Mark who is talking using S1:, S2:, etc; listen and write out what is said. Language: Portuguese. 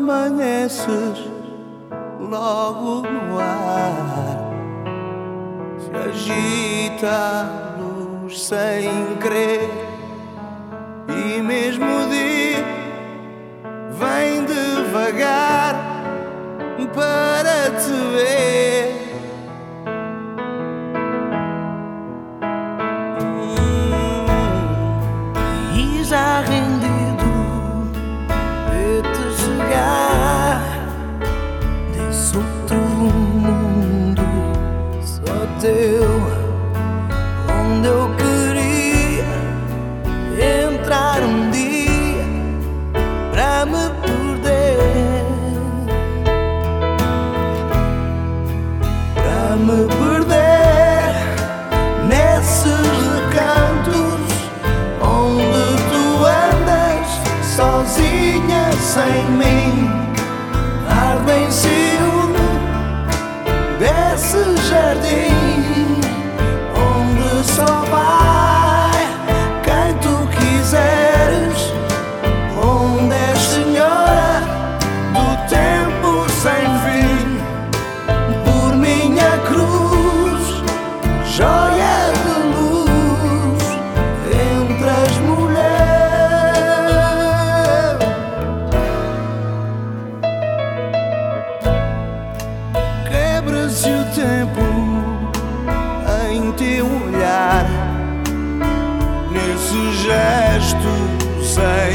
S1: amanheces logo no ar, se agita a luz sem querer, e mesmo o dia vem devagar para te ver. E já rendido de te chegar desse outro mundo só teu, onde eu queria entrar um dia para me perder, para me perder nesses recantos onde tu andas sozinha sem mim, arde em ciúme desse jardim onde só vai quem tu quiseres, onde és senhora do tempo sem fim, por minha cruz, joia de luz entre as mulheres. Quebra-se o tempo em teu olhar, nesse gesto sem